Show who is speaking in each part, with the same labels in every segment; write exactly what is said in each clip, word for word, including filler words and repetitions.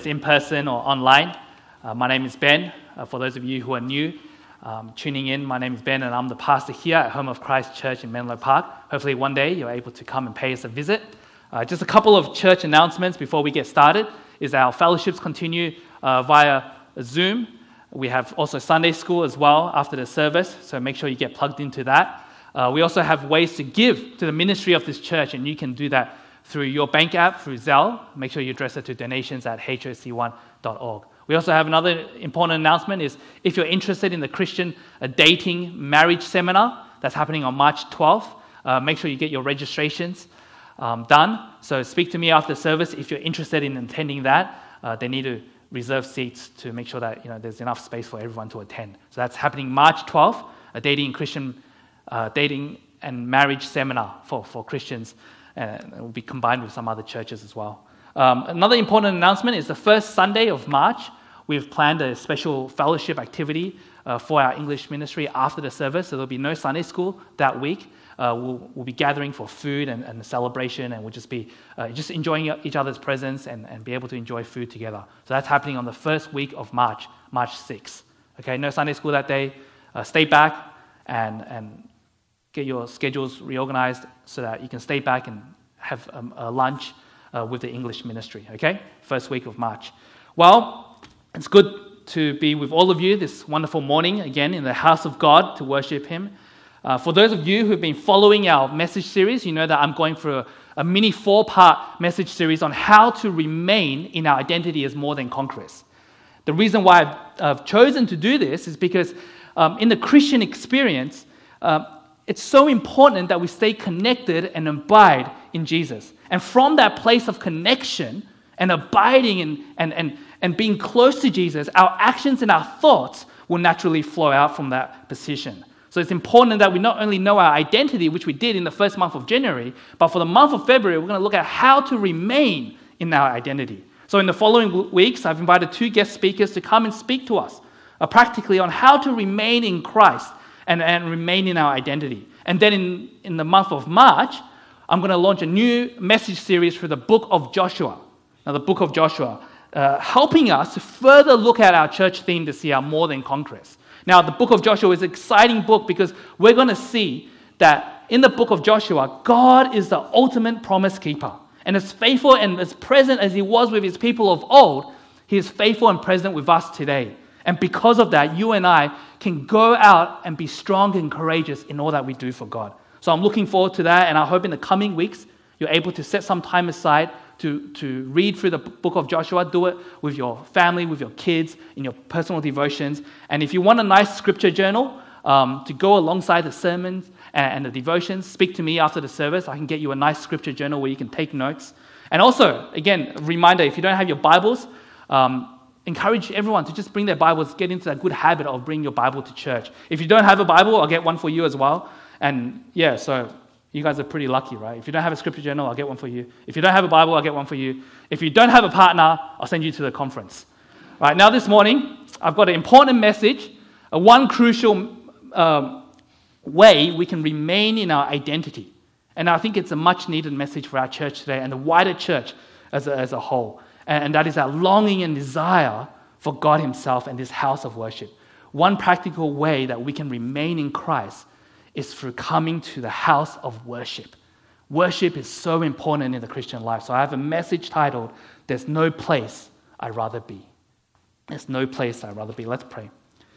Speaker 1: us in person or online. Uh, my name is Ben. Uh, for those of you who are new, um, tuning in, my name is Ben and I'm the pastor here at Home of Christ Church in Menlo Park. Hopefully one day you're able to come and pay us a visit. Uh, just a couple of church announcements before we get started is our fellowships continue uh, via Zoom. We have also Sunday school as well after the service, so make sure you get plugged into that. Uh, we also have ways to give to the ministry of this church, and you can do that through your bank app, through Zelle. Make sure you address it to donations at h o c one dot org. We also have another important announcement is if you're interested in the Christian uh, dating marriage seminar that's happening on March twelfth, uh, make sure you get your registrations um, done. So speak to me after service if you're interested in attending that. Uh, they need to reserve seats to make sure that you know there's enough space for everyone to attend. So that's happening March twelfth, a dating Christian uh, dating and marriage seminar for, for Christians. And it will be combined with some other churches as well. Um, another important announcement is the first Sunday of March, we've planned a special fellowship activity uh, for our English ministry after the service. So there'll be no Sunday school that week. Uh, we'll, we'll be gathering for food and, and celebration, and we'll just be uh, just enjoying each other's presence and, and be able to enjoy food together. So that's happening on the first week of March, March sixth. Okay, no Sunday school that day. Uh, stay back and and get your schedules reorganized so that you can stay back and have um, a lunch uh, with the English ministry, okay? First week of March. Well, it's good to be with all of you this wonderful morning, again, in the house of God to worship Him. Uh, for those of you who've been following our message series, you know that I'm going through a, a mini four-part message series on how to remain in our identity as more than conquerors. The reason why I've, I've chosen to do this is because um, in the Christian experience, uh, it's so important that we stay connected and abide in Jesus. And from that place of connection and abiding and, and, and, and being close to Jesus, our actions and our thoughts will naturally flow out from that position. So it's important that we not only know our identity, which we did in the first month of January, but for the month of February, we're going to look at how to remain in our identity. So in the following weeks, I've invited two guest speakers to come and speak to us uh, practically on how to remain in Christ and, and remain in our identity. And then in, in the month of March, I'm going to launch a new message series for the book of Joshua. Now, the book of Joshua, uh, helping us to further look at our church theme this year, More Than Conquerors. Now, the book of Joshua is an exciting book because we're going to see that in the book of Joshua, God is the ultimate promise keeper. And as faithful and as present as He was with His people of old, He is faithful and present with us today. And because of that, you and I can go out and be strong and courageous in all that we do for God. So I'm looking forward to that, and I hope in the coming weeks you're able to set some time aside to, to read through the book of Joshua. Do it with your family, with your kids, in your personal devotions. And if you want a nice scripture journal um, to go alongside the sermons and, and the devotions, speak to me after the service. I can get you a nice scripture journal where you can take notes. And also, again, a reminder, if you don't have your Bibles, um, encourage everyone to just bring their Bibles, get into that good habit of bringing your Bible to church. If you don't have a Bible, I'll get one for you as well. And yeah, so you guys are pretty lucky, right? If you don't have a scripture journal, I'll get one for you. If you don't have a Bible, I'll get one for you. If you don't have a partner, I'll send you to the conference. All right, now this morning, I've got an important message, a one crucial um, way we can remain in our identity. And I think it's a much needed message for our church today and the wider church as a, as a whole. And that is our longing and desire for God Himself and this house of worship. One practical way that we can remain in Christ is through coming to the house of worship. Worship is so important in the Christian life. So I have a message titled, There's No Place I'd Rather Be. There's no place I'd rather be. Let's pray.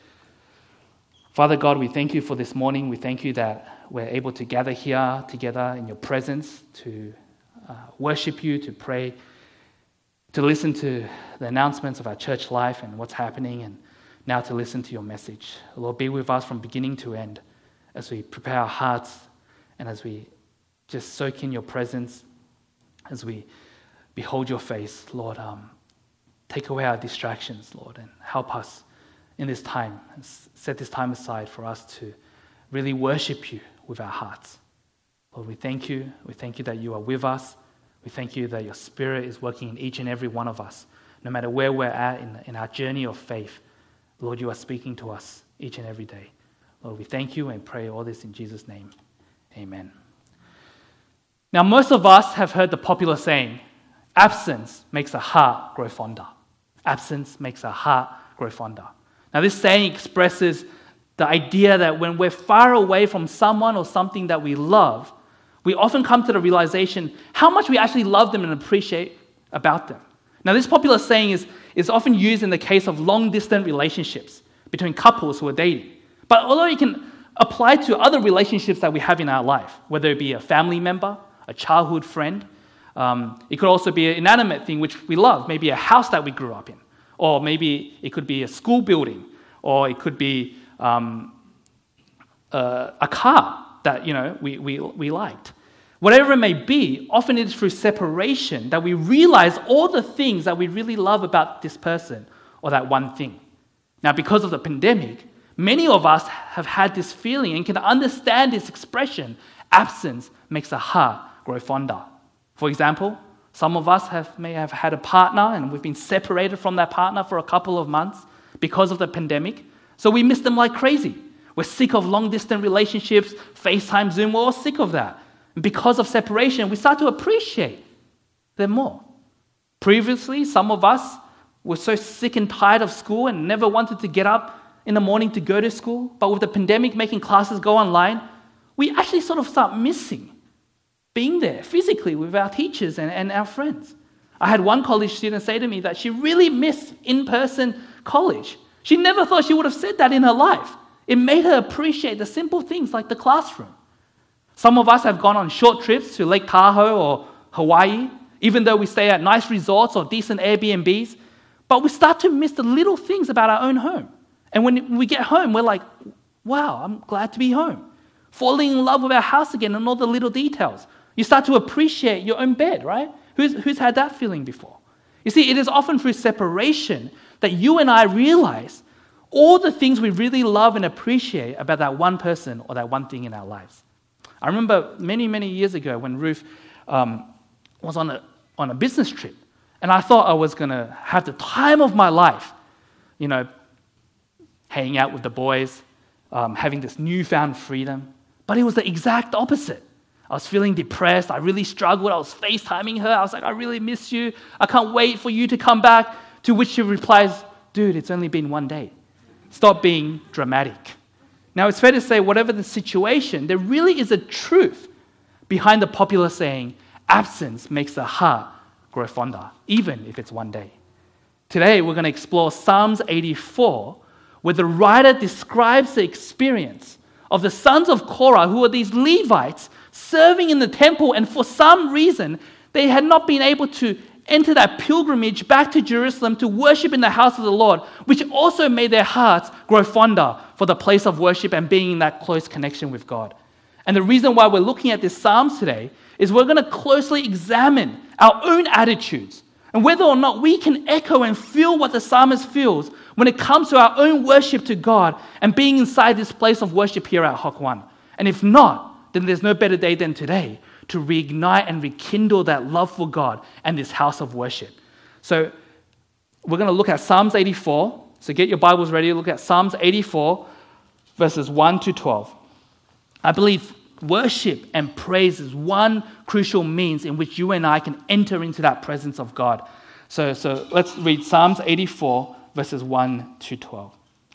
Speaker 1: Father God, we thank You for this morning. We thank You that we're able to gather here together in Your presence to uh, worship You, to pray, to listen to the announcements of our church life and what's happening, and now to listen to Your message. Lord, be with us from beginning to end as we prepare our hearts and as we just soak in Your presence, as we behold Your face. Lord, um, take away our distractions, Lord, and help us in this time. And set this time aside for us to really worship You with our hearts. Lord, we thank You. We thank You that You are with us. We thank You that Your Spirit is working in each and every one of us. No matter where we're at in, in our journey of faith, Lord, You are speaking to us each and every day. Lord, we thank You and pray all this in Jesus' name. Amen. Now, most of us have heard the popular saying, absence makes the heart grow fonder. Absence makes our heart grow fonder. Now, this saying expresses the idea that when we're far away from someone or something that we love, we often come to the realization how much we actually love them and appreciate about them. Now, this popular saying is, is often used in the case of long-distance relationships between couples who are dating. But although it can apply to other relationships that we have in our life, whether it be a family member, a childhood friend, um, it could also be an inanimate thing which we love, maybe a house that we grew up in, or maybe it could be a school building, or it could be um, uh, a car that you know we, we, we liked. Whatever it may be, often it is through separation that we realize all the things that we really love about this person or that one thing. Now, because of the pandemic, many of us have had this feeling and can understand this expression, absence makes the heart grow fonder. For example, some of us have, may have had a partner and we've been separated from that partner for a couple of months because of the pandemic, so we miss them like crazy. We're sick of long-distance relationships, FaceTime, Zoom, we're all sick of that. And because of separation, we start to appreciate them more. Previously, some of us were so sick and tired of school and never wanted to get up in the morning to go to school. But with the pandemic making classes go online, we actually sort of start missing being there physically with our teachers and, and our friends. I had one college student say to me that she really missed in-person college. She never thought she would have said that in her life. It made her appreciate the simple things like the classroom. Some of us have gone on short trips to Lake Tahoe or Hawaii, even though we stay at nice resorts or decent Airbnbs, but we start to miss the little things about our own home. And when we get home, we're like, wow, I'm glad to be home. Falling in love with our house again and all the little details. You start to appreciate your own bed, right? Who's, who's had that feeling before? You see, it is often through separation that you and I realize all the things we really love and appreciate about that one person or that one thing in our lives. I remember many, many years ago when Ruth um, was on a, on a business trip, and I thought I was going to have the time of my life, you know, hanging out with the boys, um, having this newfound freedom. But it was the exact opposite. I was feeling depressed. I really struggled. I was FaceTiming her. I was like, I really miss you. I can't wait for you to come back. To which she replies, dude, it's only been one day. Stop being dramatic. Now, it's fair to say, whatever the situation, there really is a truth behind the popular saying, absence makes the heart grow fonder, even if it's one day. Today, we're going to explore Psalms eighty-four, where the writer describes the experience of the sons of Korah, who are these Levites, serving in the temple, and for some reason, they had not been able to enter that pilgrimage back to Jerusalem to worship in the house of the Lord, which also made their hearts grow fonder for the place of worship and being in that close connection with God. And the reason why we're looking at this Psalms today is we're going to closely examine our own attitudes and whether or not we can echo and feel what the psalmist feels when it comes to our own worship to God and being inside this place of worship here at Hock One. And if not, then there's no better day than today to reignite and rekindle that love for God and this house of worship. So we're going to look at Psalms eighty-four. So get your Bibles ready to look at Psalms eighty-four, verses one to twelve. I believe worship and praise is one crucial means in which you and I can enter into that presence of God. So, so let's read Psalms eighty-four, verses one to twelve.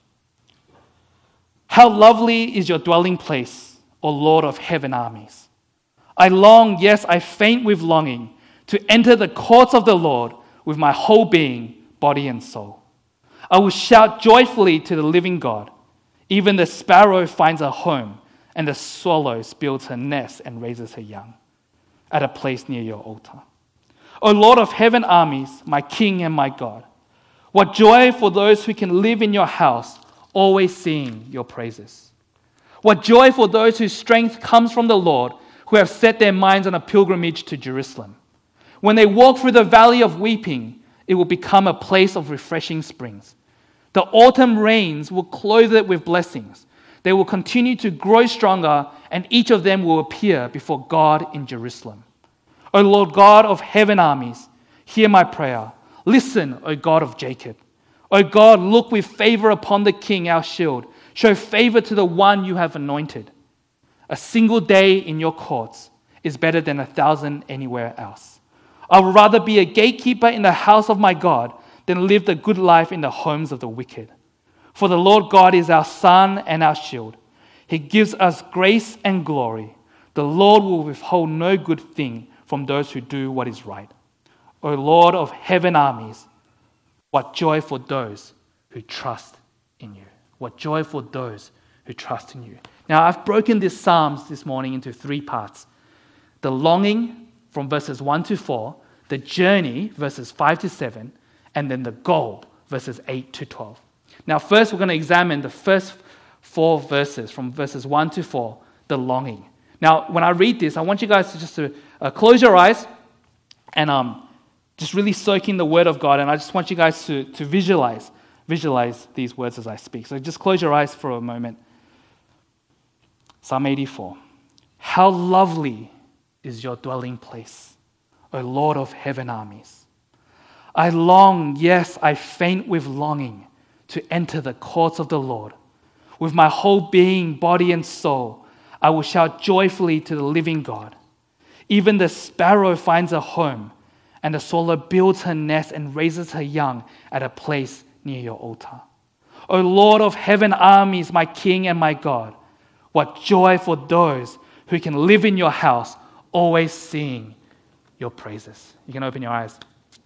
Speaker 1: How lovely is your dwelling place, O Lord of heaven armies. I long, yes, I faint with longing, to enter the courts of the Lord with my whole being, body and soul. I will shout joyfully to the living God. Even the sparrow finds a home, and the swallow builds her nest and raises her young at a place near your altar. O Lord of heaven armies, my King and my God, what joy for those who can live in your house, always singing your praises. What joy for those whose strength comes from the Lord, who have set their minds on a pilgrimage to Jerusalem. When they walk through the valley of weeping, it will become a place of refreshing springs. The autumn rains will clothe it with blessings. They will continue to grow stronger, and each of them will appear before God in Jerusalem. O Lord God of heaven armies, hear my prayer. Listen, O God of Jacob. O God, look with favor upon the King, our shield. Show favor to the one you have anointed. A single day in your courts is better than a thousand anywhere else. I would rather be a gatekeeper in the house of my God than live the good life in the homes of the wicked. For the Lord God is our sun and our shield. He gives us grace and glory. The Lord will withhold no good thing from those who do what is right. O Lord of heaven armies, what joy for those who trust in you. What joy for those who trust in you. Now, I've broken this Psalms this morning into three parts. The longing from verses one to four, the journey, verses five to seven, and then the goal, verses eight to twelve. Now, first we're going to examine the first four verses, from verses one to four, the longing. Now, when I read this, I want you guys to just to, uh, close your eyes and um, just really soak in the Word of God. And I just want you guys to, to visualize, visualize these words as I speak. So just close your eyes for a moment. Psalm eighty-four. How lovely is your dwelling place, O Lord of heaven armies. I long, yes, I faint with longing to enter the courts of the Lord. With my whole being, body and soul, I will shout joyfully to the living God. Even the sparrow finds a home, and the swallow builds her nest and raises her young at a place near your altar. O Lord of heaven armies, my King and my God, what joy for those who can live in your house, always sing your praises. You can open your eyes.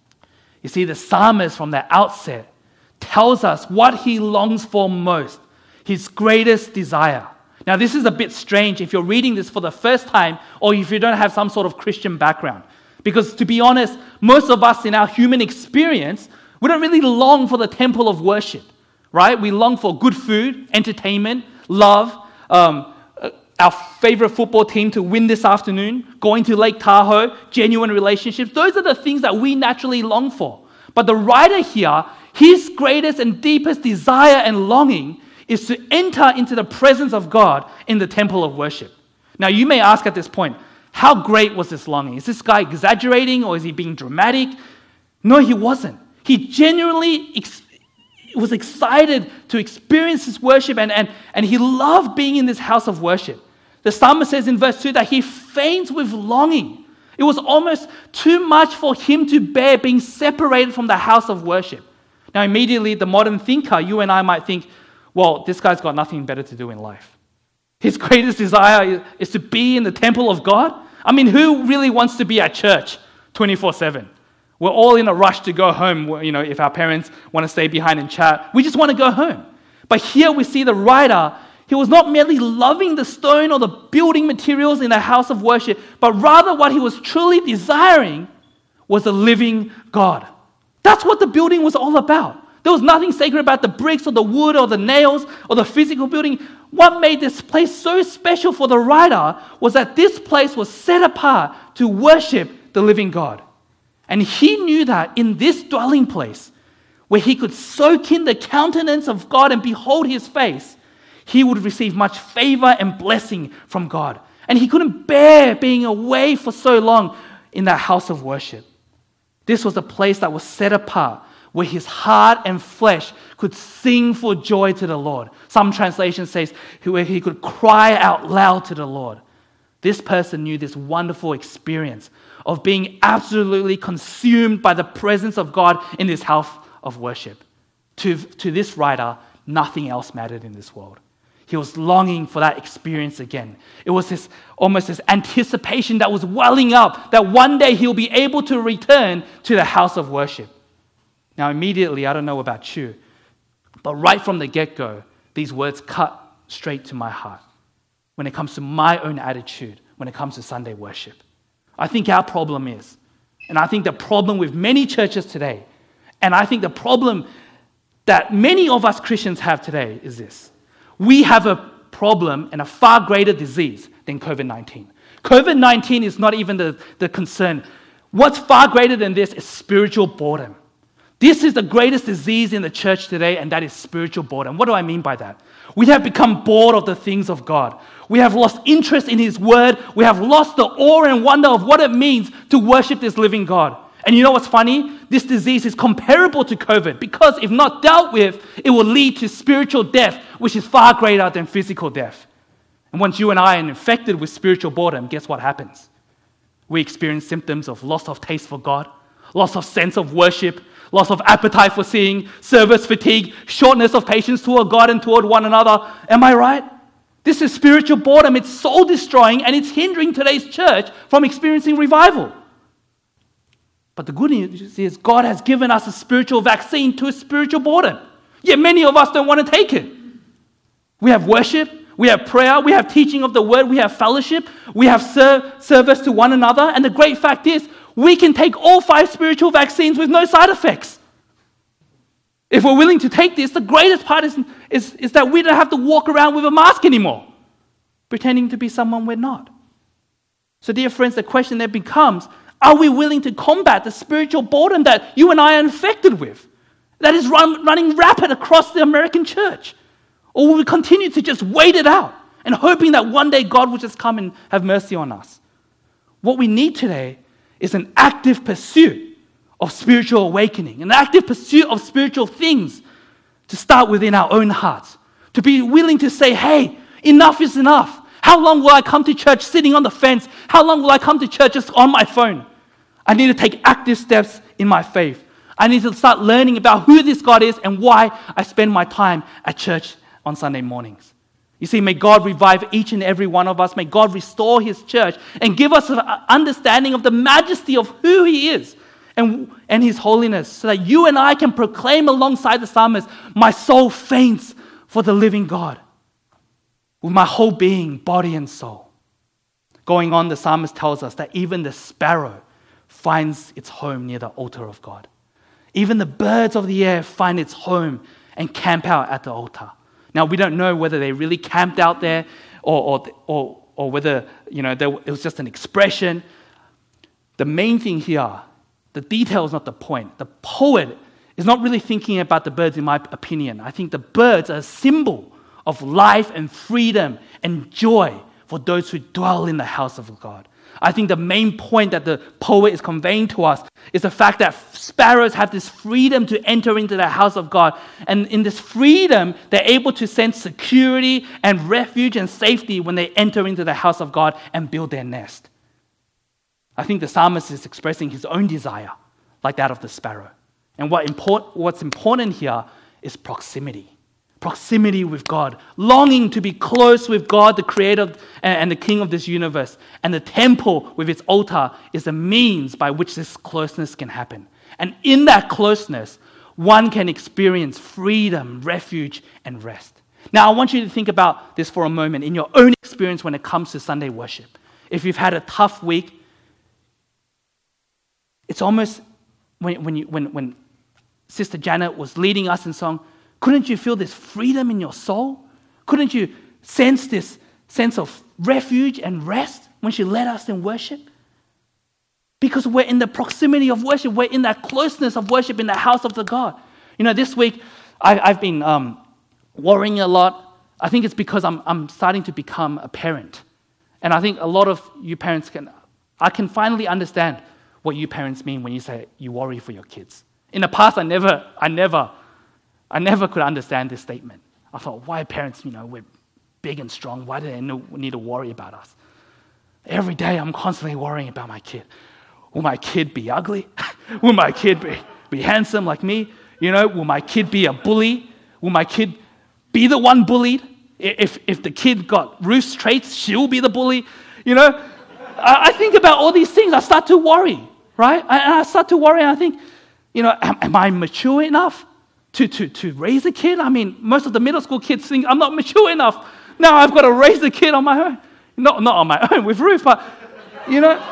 Speaker 1: You see, the psalmist from the outset tells us what he longs for most, his greatest desire. Now, this is a bit strange if you're reading this for the first time or if you don't have some sort of Christian background. Because to be honest, most of us in our human experience, we don't really long for the temple of worship, right? We long for good food, entertainment, love, um, our favorite football team to win this afternoon, going to Lake Tahoe, genuine relationships. Those are the things that we naturally long for. But the writer here, his greatest and deepest desire and longing is to enter into the presence of God in the temple of worship. Now, you may ask at this point, how great was this longing? Is this guy exaggerating or is he being dramatic? No, he wasn't. He genuinely ex- was excited to experience his worship and, and, and he loved being in this house of worship. The psalmist says in verse two that he faints with longing. It was almost too much for him to bear being separated from the house of worship. Now, immediately, the modern thinker, you and I might think, well, this guy's got nothing better to do in life. His greatest desire is to be in the temple of God. I mean, who really wants to be at church twenty-four seven? We're all in a rush to go home. You know, if our parents want to stay behind and chat, we just want to go home. But here we see the writer, he was not merely loving the stone or the building materials in the house of worship, but rather what he was truly desiring was the living God. That's what the building was all about. There was nothing sacred about the bricks or the wood or the nails or the physical building. What made this place so special for the writer was that this place was set apart to worship the living God. And he knew that in this dwelling place, where he could soak in the countenance of God and behold his face, he would receive much favor and blessing from God. And he couldn't bear being away for so long in that house of worship. This was a place that was set apart, where his heart and flesh could sing for joy to the Lord. Some translation says where he could cry out loud to the Lord. This person knew this wonderful experience of being absolutely consumed by the presence of God in this house of worship. To, to this writer, nothing else mattered in this world. He was longing for that experience again. It was this almost this anticipation that was welling up that one day he'll be able to return to the house of worship. Now, immediately, I don't know about you, but right from the get-go, these words cut straight to my heart when it comes to my own attitude, when it comes to Sunday worship. I think our problem is, and I think the problem with many churches today, and I think the problem that many of us Christians have today is this. We have a problem and a far greater disease than covid nineteen. covid nineteen is not even the, the concern. What's far greater than this is spiritual boredom. This is the greatest disease in the church today, and that is spiritual boredom. What do I mean by that? We have become bored of the things of God. We have lost interest in His Word. We have lost the awe and wonder of what it means to worship this living God. And you know what's funny? This disease is comparable to COVID because if not dealt with, it will lead to spiritual death, which is far greater than physical death. And once you and I are infected with spiritual boredom, guess what happens? We experience symptoms of loss of taste for God, loss of sense of worship, loss of appetite for seeing, service fatigue, shortness of patience toward God and toward one another. Am I right? This is spiritual boredom. It's soul destroying and it's hindering today's church from experiencing revival. But the good news is God has given us a spiritual vaccine to spiritual boredom. Yet many of us don't want to take it. We have worship, we have prayer, we have teaching of the word, we have fellowship, we have ser- service to one another. And the great fact is, we can take all five spiritual vaccines with no side effects. If we're willing to take this, the greatest part is, is, is that we don't have to walk around with a mask anymore, pretending to be someone we're not. So dear friends, the question then becomes, are we willing to combat the spiritual boredom that you and I are infected with, that is run, running rapid across the American church? Or will we continue to just wait it out and hoping that one day God will just come and have mercy on us? What we need today is an active pursuit of spiritual awakening, an active pursuit of spiritual things to start within our own hearts, to be willing to say, hey, enough is enough. How long will I come to church sitting on the fence? How long will I come to church just on my phone? I need to take active steps in my faith. I need to start learning about who this God is and why I spend my time at church on Sunday mornings. You see, may God revive each and every one of us. May God restore His church and give us an understanding of the majesty of who He is and, and His holiness, so that you and I can proclaim alongside the psalmist, my soul faints for the living God, with my whole being, body and soul. Going on, the psalmist tells us that even the sparrow finds its home near the altar of God. Even the birds of the air find its home and camp out at the altar. Now, we don't know whether they really camped out there or, or, or, or whether, you know, there, it was just an expression. The main thing here, the detail is not the point. The poet is not really thinking about the birds, in my opinion. I think the birds are a symbol of life and freedom and joy for those who dwell in the house of God. I think the main point that the poet is conveying to us is the fact that sparrows have this freedom to enter into the house of God. And in this freedom, they're able to sense security and refuge and safety when they enter into the house of God and build their nest. I think the psalmist is expressing his own desire, like that of the sparrow. And what import, what's important here is proximity. Proximity with God, longing to be close with God, the creator and the king of this universe. And the temple with its altar is the means by which this closeness can happen. And in that closeness, one can experience freedom, refuge, and rest. Now, I want you to think about this for a moment in your own experience when it comes to Sunday worship. If you've had a tough week, it's almost when, when, you, when, when Sister Janet was leading us in song, couldn't you feel this freedom in your soul? Couldn't you sense this sense of refuge and rest when she led us in worship? Because we're in the proximity of worship. We're in that closeness of worship in the house of the God. You know, this week, I, I've been um, worrying a lot. I think it's because I'm, I'm starting to become a parent. And I think a lot of you parents can, I can finally understand what you parents mean when you say you worry for your kids. In the past, I never, I never, I never could understand this statement. I thought, why parents, you know, we're big and strong. Why do they need to worry about us? Every day I'm constantly worrying about my kid. Will my kid be ugly? Will my kid be, be handsome like me? You know, will my kid be a bully? Will my kid be the one bullied? If if the kid got Ruth's traits, she'll be the bully. You know, I, I think about all these things. I start to worry, right? I, and I start to worry and I think, you know, am, am I mature enough to, to, to raise a kid? I mean, most of the middle school kids think I'm not mature enough. Now I've got to raise a kid on my own. Not, not on my own with Ruth, but, you know,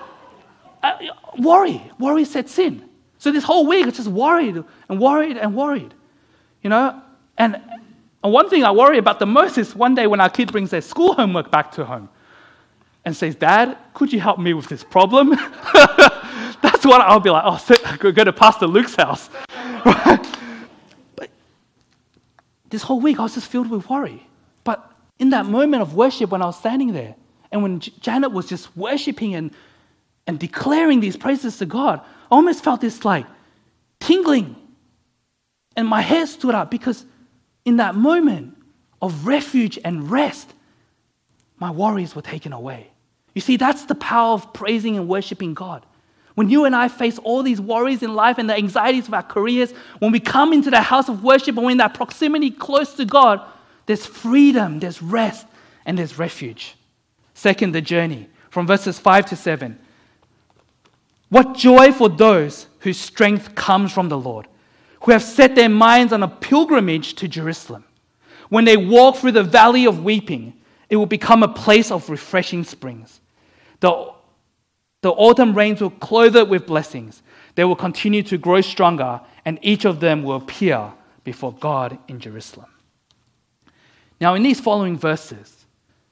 Speaker 1: I, worry. Worry sets in. So this whole week I just worried and worried and worried, you know. And, and one thing I worry about the most is one day when our kid brings their school homework back to home and says, Dad, could you help me with this problem? That's what I'll be like, oh, so, go, go to Pastor Luke's house. Right? But this whole week I was just filled with worry. But in that moment of worship when I was standing there and when J- Janet was just worshiping and, and declaring these praises to God, I almost felt this like tingling. And my hair stood up because in that moment of refuge and rest, my worries were taken away. You see, that's the power of praising and worshiping God. When you and I face all these worries in life and the anxieties of our careers, when we come into the house of worship and we're in that proximity close to God, there's freedom, there's rest, and there's refuge. Second, the journey, from verses five to seven. What joy for those whose strength comes from the Lord, who have set their minds on a pilgrimage to Jerusalem. When they walk through the valley of weeping, it will become a place of refreshing springs. The, the autumn rains will clothe it with blessings. They will continue to grow stronger, and each of them will appear before God in Jerusalem. Now, in these following verses,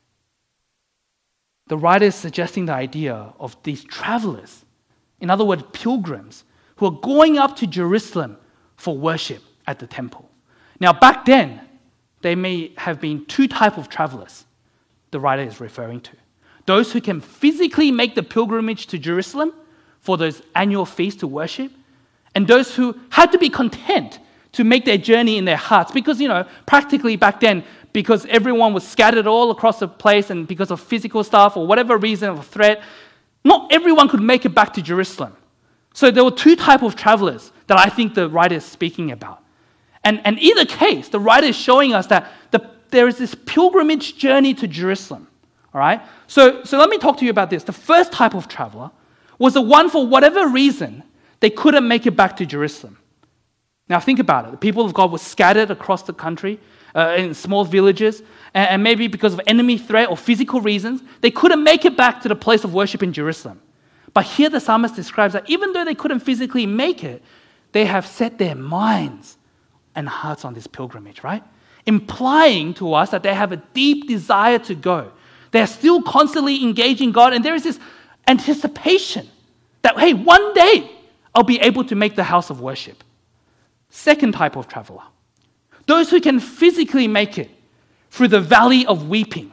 Speaker 1: the writer is suggesting the idea of these travelers, in other words, pilgrims, who are going up to Jerusalem for worship at the temple. Now, back then, there may have been two types of travelers the writer is referring to. Those who can physically make the pilgrimage to Jerusalem for those annual feasts to worship, and those who had to be content to make their journey in their hearts. Because, you know, practically back then, because everyone was scattered all across the place and because of physical stuff or whatever reason or threat, not everyone could make it back to Jerusalem. So there were two types of travelers that I think the writer is speaking about. And, and either case, the writer is showing us that the, there is this pilgrimage journey to Jerusalem. All right? So, so let me talk to you about this. The first type of traveler was the one, for whatever reason, they couldn't make it back to Jerusalem. Now think about it. The people of God were scattered across the country uh, in small villages, and, and maybe because of enemy threat or physical reasons, they couldn't make it back to the place of worship in Jerusalem. But here the psalmist describes that even though they couldn't physically make it, they have set their minds and hearts on this pilgrimage, right? Implying to us that they have a deep desire to go. They're still constantly engaging God, and there is this anticipation that, hey, one day I'll be able to make the house of worship. Second type of traveler, those who can physically make it through the valley of weeping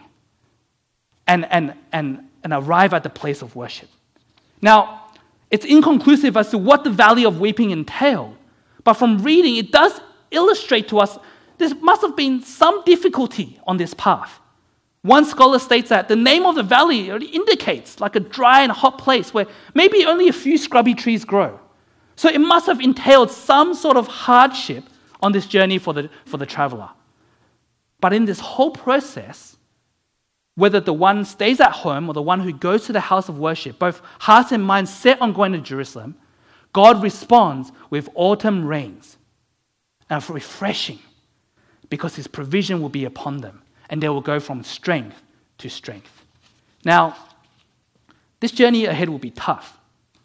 Speaker 1: and, and, and, and arrive at the place of worship. Now, it's inconclusive as to what the valley of weeping entailed, but from reading, it does illustrate to us there must have been some difficulty on this path. One scholar states that the name of the valley indicates like a dry and hot place where maybe only a few scrubby trees grow. So it must have entailed some sort of hardship on this journey for the, for the traveler. But in this whole process, whether the one stays at home or the one who goes to the house of worship, both hearts and minds set on going to Jerusalem, God responds with autumn rains and refreshing, because his provision will be upon them, and they will go from strength to strength. Now, this journey ahead will be tough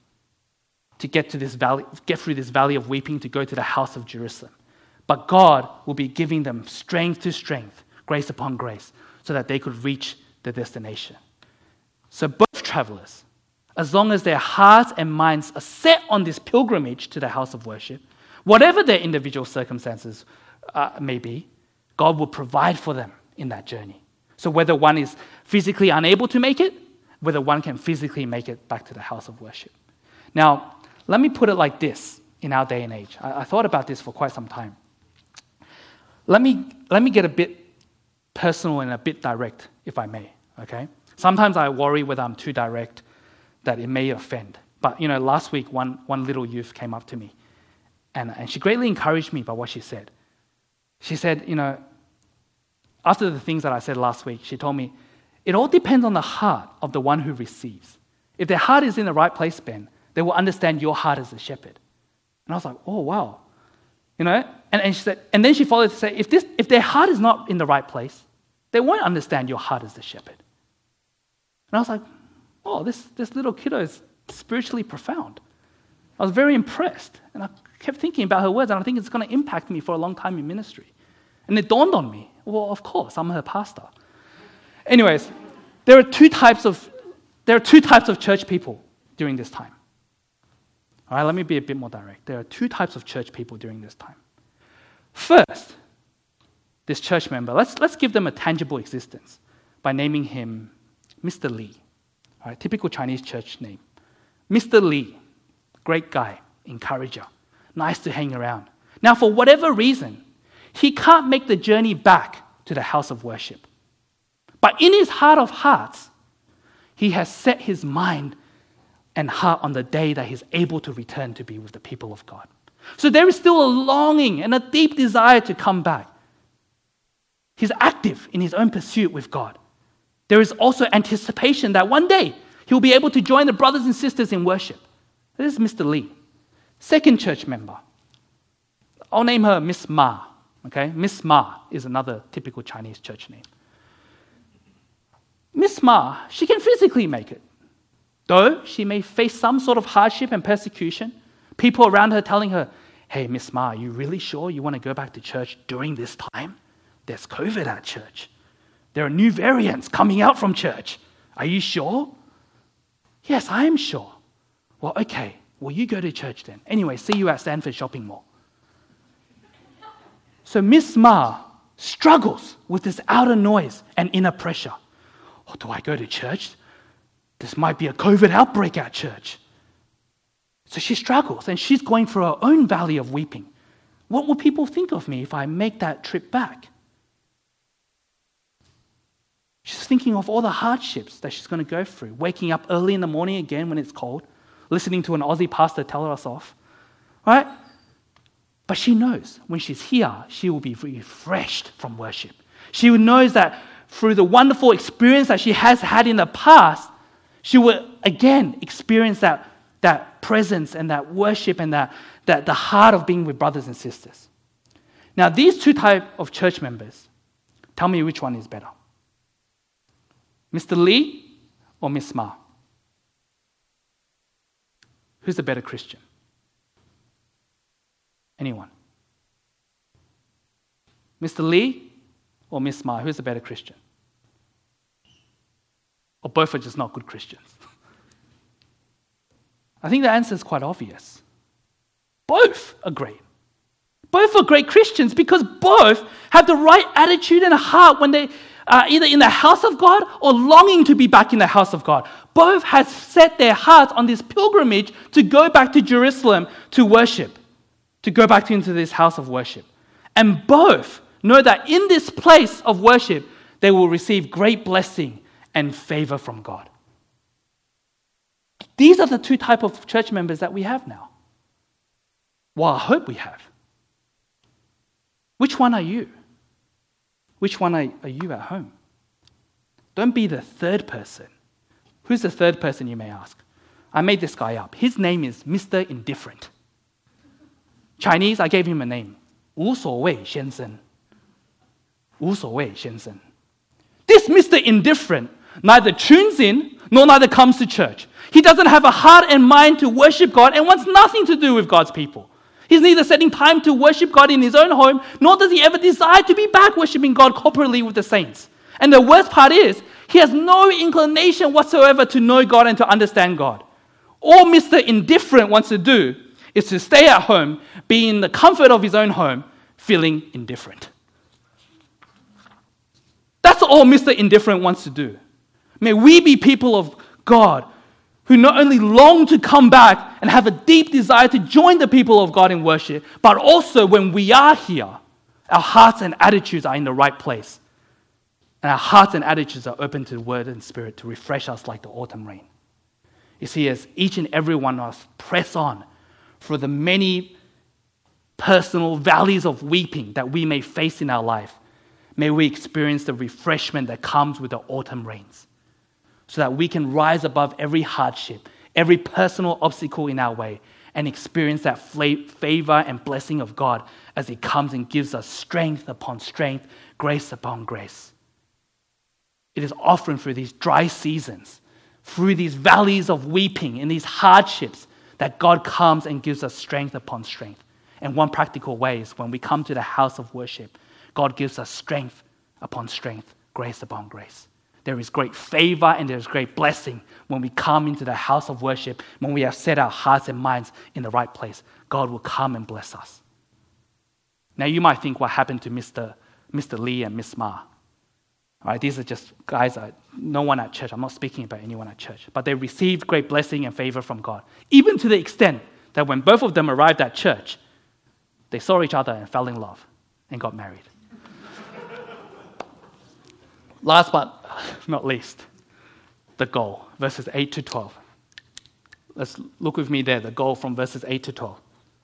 Speaker 1: to get to this valley, get through this valley of weeping to go to the house of Jerusalem. But God will be giving them strength to strength, grace upon grace, so that they could reach the destination. So both travelers, as long as their hearts and minds are set on this pilgrimage to the house of worship, whatever their individual circumstances uh, may be, God will provide for them in that journey. So whether one is physically unable to make it, whether one can physically make it back to the house of worship. Now, let me put it like this in our day and age. I, I thought about this for quite some time. Let me, let me get a bit personal and a bit direct, if I may, okay? Sometimes I worry whether I'm too direct, that it may offend. But, you know, last week, one, one little youth came up to me, and, and she greatly encouraged me by what she said. She said, you know, after the things that I said last week, she told me, it all depends on the heart of the one who receives. If their heart is in the right place, Ben, they will understand your heart as a shepherd. And I was like, oh, wow. You know, and, and she said, and then she followed to say, if this, if their heart is not in the right place, they won't understand your heart as the shepherd. And I was like, oh, this, this little kiddo is spiritually profound. I was very impressed. And I kept thinking about her words, and I think it's going to impact me for a long time in ministry. And it dawned on me, well, of course, I'm her pastor. Anyways, there are two types of there are two types of church people during this time. All right, let me be a bit more direct. There are two types of church people during this time. First, this church member, let's let's give them a tangible existence by naming him Mister Lee. All right, typical Chinese church name. Mister Lee, great guy, encourager, nice to hang around. Now, for whatever reason, he can't make the journey back to the house of worship. But in his heart of hearts, he has set his mind and heart on the day that he's able to return to be with the people of God. So there is still a longing and a deep desire to come back. He's active in his own pursuit with God. There is also anticipation that one day he'll be able to join the brothers and sisters in worship. This is Mister Lee. Second church member. I'll name her Miss Ma. Okay, Miss Ma is another typical Chinese church name. Miss Ma, she can physically make it. Though she may face some sort of hardship and persecution, people around her telling her, hey, Miss Ma, are you really sure you want to go back to church during this time? There's COVID at church. There are new variants coming out from church. Are you sure? Yes, I am sure. Well, okay. Well, you go to church then. Anyway, see you at Stanford Shopping Mall. So Miss Ma struggles with this outer noise and inner pressure. Oh, do I go to church? This might be a COVID outbreak at church. So she struggles and she's going through her own valley of weeping. What will people think of me if I make that trip back? She's thinking of all the hardships that she's going to go through, waking up early in the morning again when it's cold, listening to an Aussie pastor tell us off, right? But she knows when she's here, she will be refreshed from worship. She knows that through the wonderful experience that she has had in the past, she will again experience that, that presence and that worship and that, that the heart of being with brothers and sisters. Now, these two types of church members, tell me which one is better. Mister Lee or Miss Ma? Who's the better Christian? Anyone? Mister Lee or Miss Ma? Who's the better Christian? Or both are just not good Christians? I think the answer is quite obvious. Both are great. Both are great Christians because both have the right attitude and heart when they are either in the house of God or longing to be back in the house of God. Both have set their hearts on this pilgrimage to go back to Jerusalem to worship, to go back into this house of worship. And both know that in this place of worship, they will receive great blessing and favor from God. These are the two types of church members that we have now. Well, I hope we have. Which one are you? Which one are, are you at home? Don't be the third person. Who's the third person, you may ask? I made this guy up. His name is Mister Indifferent. Chinese, I gave him a name. 无所谓先生. 无所谓先生. This Mister Indifferent neither tunes in nor neither comes to church. He doesn't have a heart and mind to worship God and wants nothing to do with God's people. He's neither setting time to worship God in his own home, nor does he ever desire to be back worshiping God corporately with the saints. And the worst part is, he has no inclination whatsoever to know God and to understand God. All Mister Indifferent wants to do is to stay at home, be in the comfort of his own home, feeling indifferent. That's all Mister Indifferent wants to do. May we be people of God who not only long to come back and have a deep desire to join the people of God in worship, but also when we are here, our hearts and attitudes are in the right place. And our hearts and attitudes are open to the Word and Spirit to refresh us like the autumn rain. You see, as each and every one of us press on through the many personal valleys of weeping that we may face in our life, may we experience the refreshment that comes with the autumn rains, so that we can rise above every hardship, every personal obstacle in our way, and experience that favor and blessing of God as He comes and gives us strength upon strength, grace upon grace. It is often through these dry seasons, through these valleys of weeping and these hardships, that God comes and gives us strength upon strength. And one practical way is when we come to the house of worship, God gives us strength upon strength, grace upon grace. There is great favor and there is great blessing when we come into the house of worship, when we have set our hearts and minds in the right place. God will come and bless us. Now you might think what happened to Mister Mister Lee and Miss Ma. All right, these are just guys, that, no one at church. I'm not speaking about anyone at church. But they received great blessing and favor from God. Even to the extent that when both of them arrived at church, they saw each other and fell in love and got married. Last but not least, the goal, verses eight to twelve. Let's look with me there, the goal from verses eight to twelve.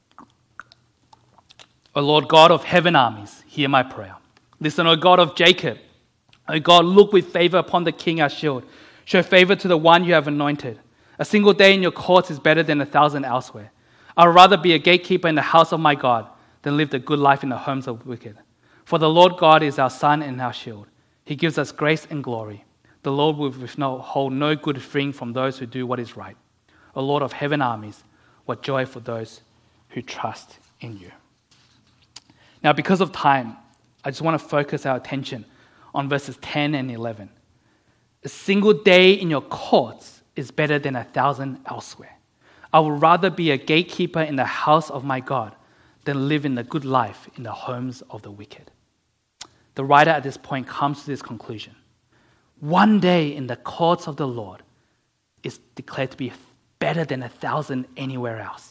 Speaker 1: O Lord God of heaven armies, hear my prayer. Listen, O God of Jacob. O God, look with favor upon the king, our shield. Show favor to the one you have anointed. A single day in your courts is better than a thousand elsewhere. I would rather be a gatekeeper in the house of my God than live the good life in the homes of the wicked. For the Lord God is our sun and our shield. He gives us grace and glory. The Lord will withhold no good thing from those who do what is right. O Lord of heaven armies, what joy for those who trust in you. Now, because of time, I just want to focus our attention on verses ten and eleven. A single day in your courts is better than a thousand elsewhere. I would rather be a gatekeeper in the house of my God than live in the good life in the homes of the wicked. The writer at this point comes to this conclusion. One day in the courts of the Lord is declared to be better than a thousand anywhere else.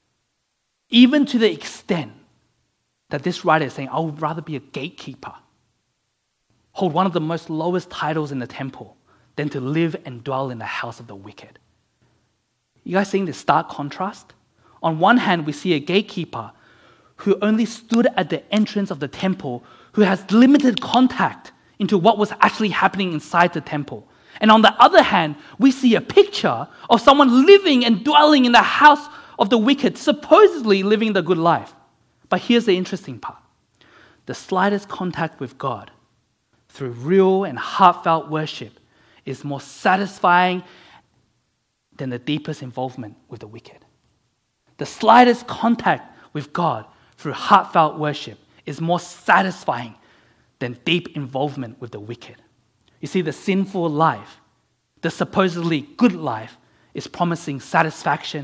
Speaker 1: Even to the extent that this writer is saying, I would rather be a gatekeeper, hold one of the most lowest titles in the temple, than to live and dwell in the house of the wicked. You guys seeing this stark contrast? On one hand, we see a gatekeeper who only stood at the entrance of the temple, who has limited contact into what was actually happening inside the temple. And on the other hand, we see a picture of someone living and dwelling in the house of the wicked, supposedly living the good life. But here's the interesting part. The slightest contact with God through real and heartfelt worship is more satisfying than the deepest involvement with the wicked. The slightest contact with God through heartfelt worship is more satisfying than deep involvement with the wicked. You see, the sinful life, the supposedly good life, is promising satisfaction,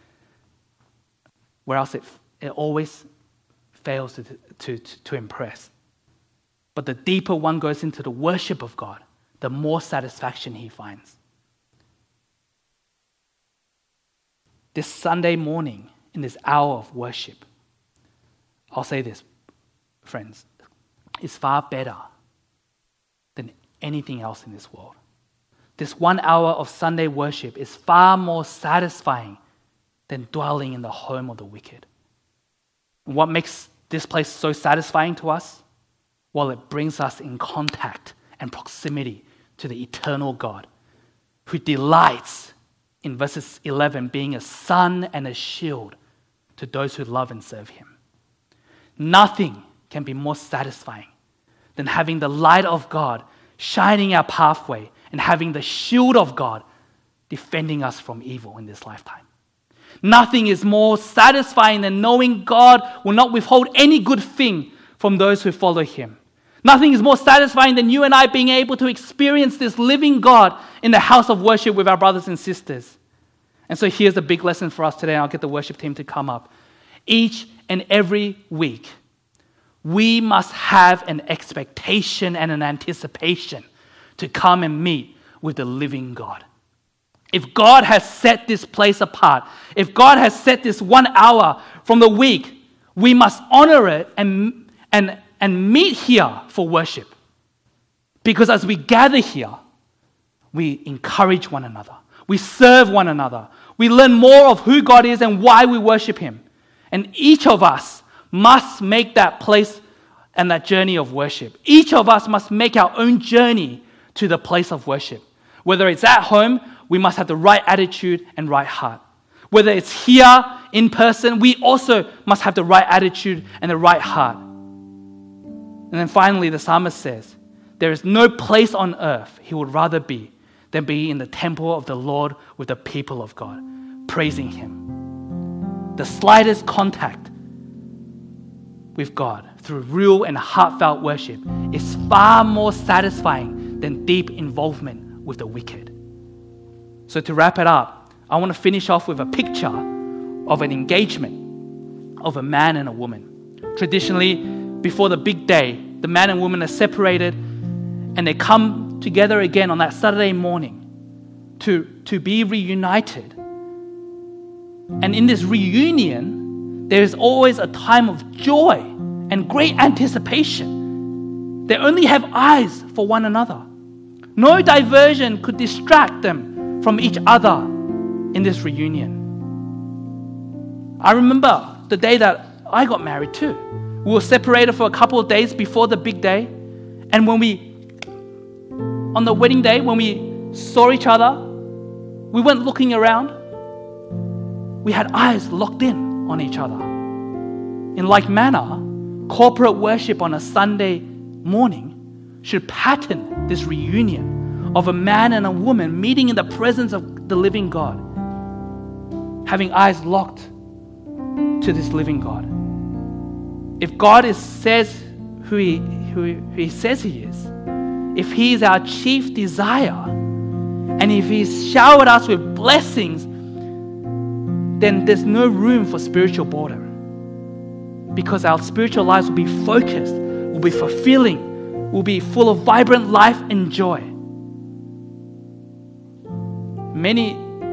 Speaker 1: where else it, it always fails to, to, to impress. But the deeper one goes into the worship of God, the more satisfaction he finds. This Sunday morning, in this hour of worship, I'll say this, friends, is far better than anything else in this world. This one hour of Sunday worship is far more satisfying than dwelling in the home of the wicked. And what makes this place so satisfying to us? Well, it brings us in contact and proximity to the eternal God, who delights in verses eleven being a sun and a shield to those who love and serve him. Nothing can be more satisfying than having the light of God shining our pathway and having the shield of God defending us from evil in this lifetime. Nothing is more satisfying than knowing God will not withhold any good thing from those who follow him. Nothing is more satisfying than you and I being able to experience this living God in the house of worship with our brothers and sisters. And so here's a big lesson for us today. I'll get the worship team to come up. Each and every week, we must have an expectation and an anticipation to come and meet with the living God. If God has set this place apart, if God has set this one hour from the week, we must honor it and, and, and meet here for worship. Because as we gather here, we encourage one another. We serve one another. We learn more of who God is and why we worship him. And each of us must make that place and that journey of worship. Each of us must make our own journey to the place of worship. Whether it's at home, we must have the right attitude and right heart. Whether it's here in person, we also must have the right attitude and the right heart. And then finally, the psalmist says, there is no place on earth he would rather be than be in the temple of the Lord with the people of God, praising him. The slightest contact with God through real and heartfelt worship is far more satisfying than deep involvement with the wicked. So to wrap it up, I want to finish off with a picture of an engagement of a man and a woman. Traditionally, before the big day, the man and woman are separated and they come together again on that Saturday morning to, to be reunited. And in this reunion, there is always a time of joy and great anticipation. They only have eyes for one another. No diversion could distract them from each other in this reunion. I remember the day that I got married too. We were separated for a couple of days before the big day. And when we, on the wedding day, when we saw each other, we weren't looking around. We had eyes locked in on each other. In like manner, corporate worship on a Sunday morning should pattern this reunion of a man and a woman meeting in the presence of the living God, having eyes locked to this living God. If God is, says who he, who, who he says He is, if He is our chief desire, and if He's showered us with blessings, then there's no room for spiritual boredom. Because our spiritual lives will be focused, will be fulfilling, will be full of vibrant life and joy. Many,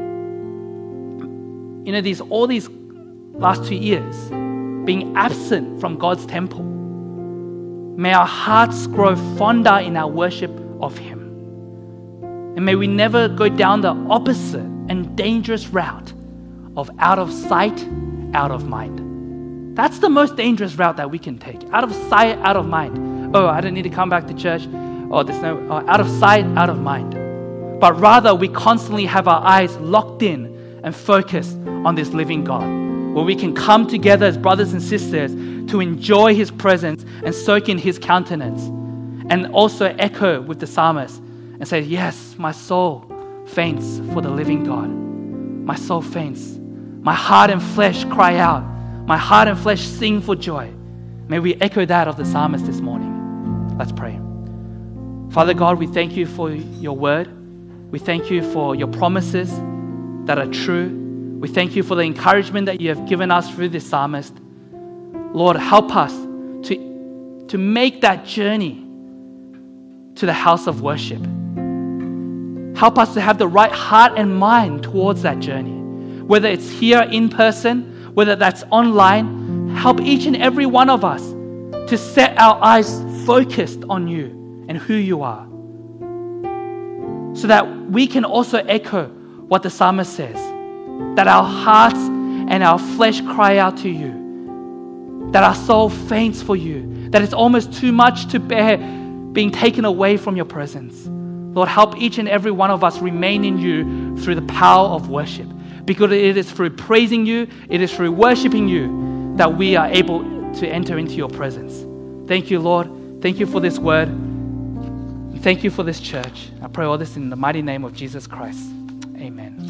Speaker 1: you know, these all these last two years, being absent from God's temple, may our hearts grow fonder in our worship of Him. And may we never go down the opposite and dangerous route of out of sight, out of mind. That's the most dangerous route that we can take. Out of sight, out of mind. Oh, I don't need to come back to church. Oh, there's no, oh, out of sight, out of mind. But rather, we constantly have our eyes locked in and focused on this living God, where we can come together as brothers and sisters to enjoy His presence and soak in His countenance. And also echo with the psalmist and say, yes, my soul faints for the living God. My soul faints. My heart and flesh cry out. My heart and flesh sing for joy. May we echo that of the psalmist this morning. Let's pray. Father God, we thank You for Your word. We thank You for Your promises that are true. We thank You for the encouragement that You have given us through this psalmist. Lord, help us to, to make that journey to the house of worship. Help us to have the right heart and mind towards that journey. Whether it's here in person, whether that's online, help each and every one of us to set our eyes focused on You and who You are, so that we can also echo what the psalmist says, that our hearts and our flesh cry out to You, that our soul faints for You, that it's almost too much to bear being taken away from Your presence. Lord, help each and every one of us remain in You through the power of worship. Because it is through praising You, it is through worshiping You that we are able to enter into Your presence. Thank You, Lord. Thank You for this word. Thank You for this church. I pray all this in the mighty name of Jesus Christ. Amen.